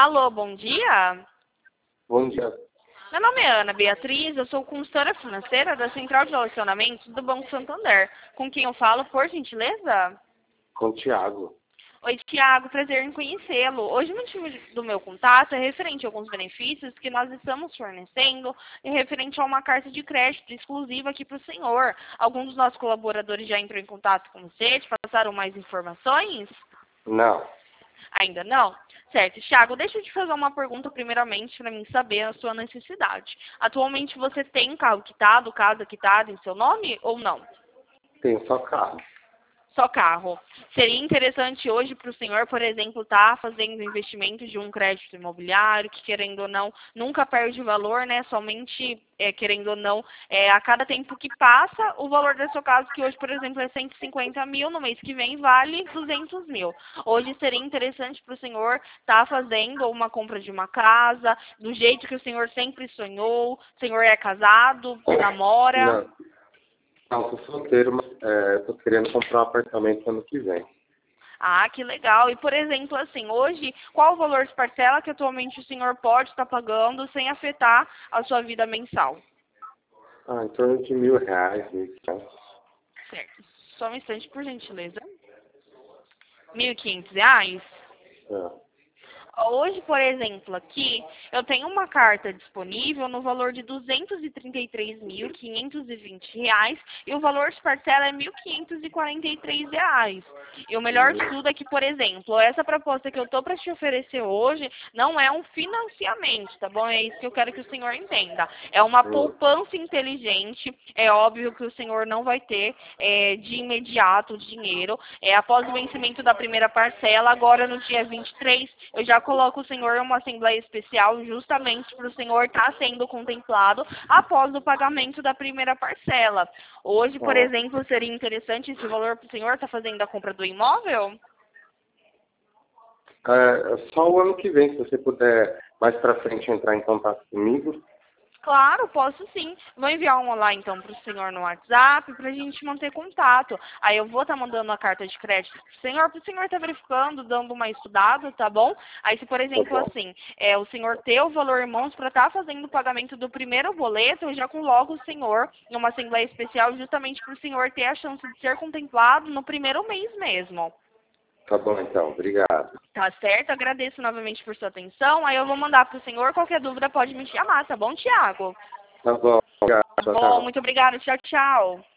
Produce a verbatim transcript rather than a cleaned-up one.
Alô, bom dia. Bom dia. Meu nome é Ana Beatriz, eu sou consultora financeira da Central de Relacionamentos do Banco Santander. Com quem eu falo, por gentileza? Com o Thiago. Oi, Tiago, prazer em conhecê-lo. Hoje o motivo do meu contato é referente a alguns benefícios que nós estamos fornecendo e referente a uma carta de crédito exclusiva aqui para o senhor. Alguns dos nossos colaboradores já entrou em contato com você, te passaram mais informações? Não. Ainda não? Certo. Thiago, deixa eu te fazer uma pergunta primeiramente para mim saber a sua necessidade. Atualmente você tem carro quitado, casa quitada em seu nome ou não? Tenho só carro. Só carro. Seria interessante hoje para o senhor, por exemplo, estar fazendo investimento de um crédito imobiliário, que querendo ou não, nunca perde valor, né? Somente, é, querendo ou não, é, a cada tempo que passa, o valor da sua casa, que hoje, por exemplo, é cento e cinquenta mil, no mês que vem vale duzentos mil. Hoje seria interessante para o senhor estar fazendo uma compra de uma casa, do jeito que o senhor sempre sonhou. O senhor é casado, namora? Não. Não, sou solteiro, mas é, tô querendo comprar um apartamento ano que vem. Ah, que legal. E, por exemplo, assim, hoje, qual o valor de parcela que atualmente o senhor pode estar pagando sem afetar a sua vida mensal? Ah, em torno de mil reais, mil e quinhentos. Certo. Só um instante, por gentileza. Mil e quinhentos reais? É. Hoje, por exemplo, aqui, eu tenho uma carta disponível no valor de duzentos e trinta e três mil, quinhentos e vinte reais e o valor de parcela é mil quinhentos e quarenta e três reais. E o melhor de tudo é que, por exemplo, essa proposta que eu estou para te oferecer hoje não é um financiamento, tá bom? É isso que eu quero que o senhor entenda. É uma Hum. poupança inteligente. É óbvio que o senhor não vai ter é, de imediato o dinheiro. É, após o vencimento da primeira parcela, agora no dia vinte e três, eu já coloco o senhor em uma assembleia especial justamente para o senhor estar sendo contemplado após o pagamento da primeira parcela. Hoje, por Ah. exemplo, seria interessante esse valor para o senhor estar fazendo a compra do imóvel? É, só o ano que vem, se você puder mais pra frente entrar em contato comigo. Claro, posso sim. Vou enviar um olá então para o senhor no WhatsApp para a gente manter contato. Aí eu vou estar mandando a carta de crédito para o senhor, para o senhor estar verificando, dando uma estudada, tá bom? Aí se, por Tá exemplo, bom. assim, é, o senhor ter o valor em mãos para estar fazendo o pagamento do primeiro boleto, eu já coloco o senhor em uma assembleia especial justamente para o senhor ter a chance de ser contemplado no primeiro mês mesmo. Tá bom, então. Obrigado. Tá certo? Agradeço novamente por sua atenção. Aí eu vou mandar para o senhor. Qualquer dúvida pode me chamar, tá bom, Tiago? Tá bom. Obrigado. Tá Tchau, bom, tchau. muito obrigada. Tchau, tchau.